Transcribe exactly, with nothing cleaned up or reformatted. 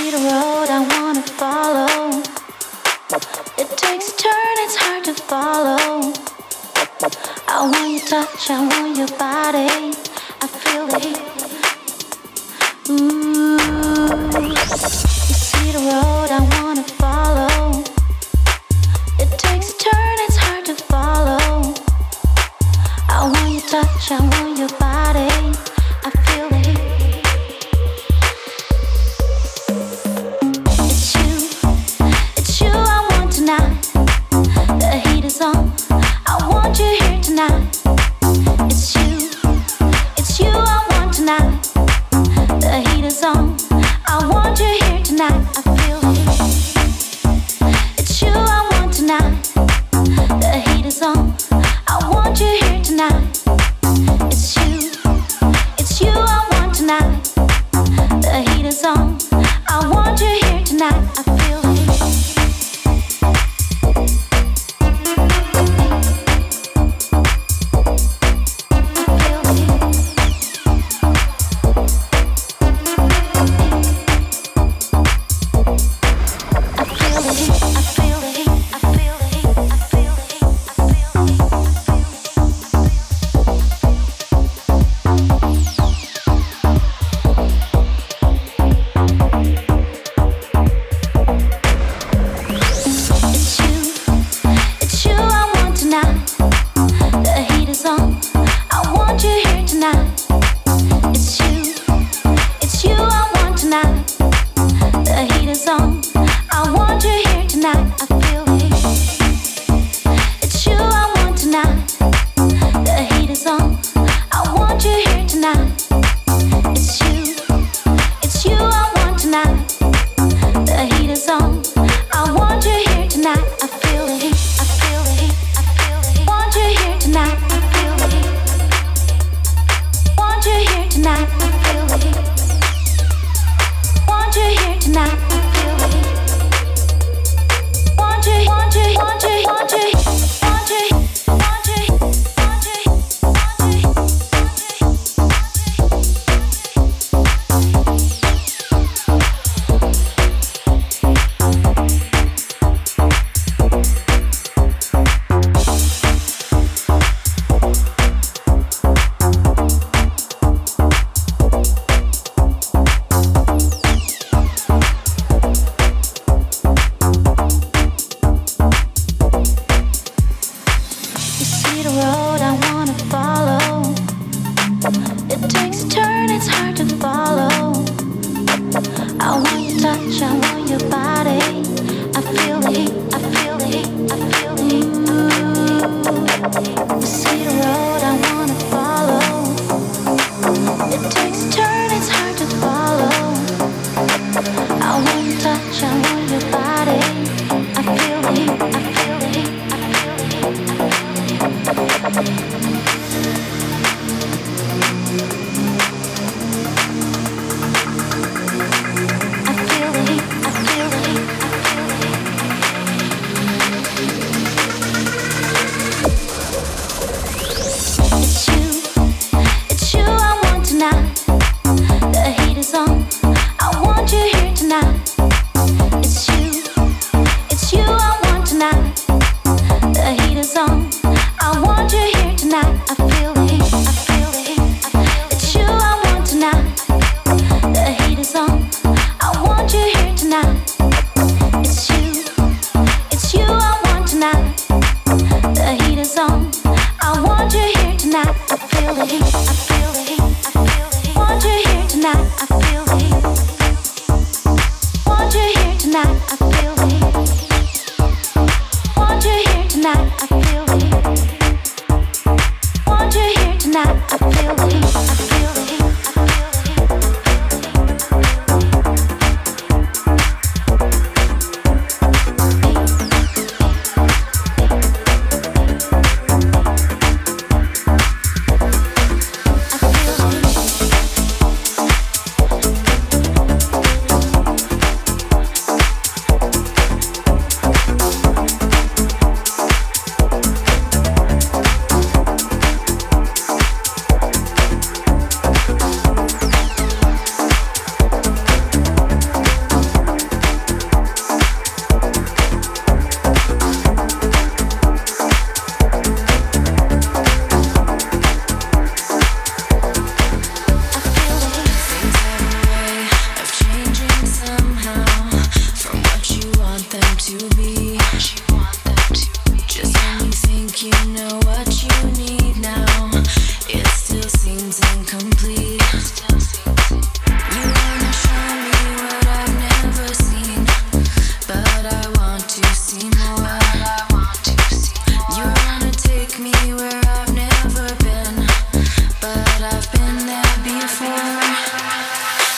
see the road I wanna follow. It takes a turn, it's hard to follow. I want your touch, I want your body. I feel the heat. Ooh, you see the road I wanna follow. It takes a turn, it's hard to follow. I want your touch, I want your body. I feel the heat. It's you, it's you I want tonight. The heat is on, I want you here tonight. It's you, it's you I want tonight. The heat is on, I want you here tonight. I feel the heat. It's you I want tonight. The heat is on, I want you here tonight. It's you, it's you I want tonight. The heat is on, I want you here tonight. I feel the heat. you know what you need now. It still seems incomplete.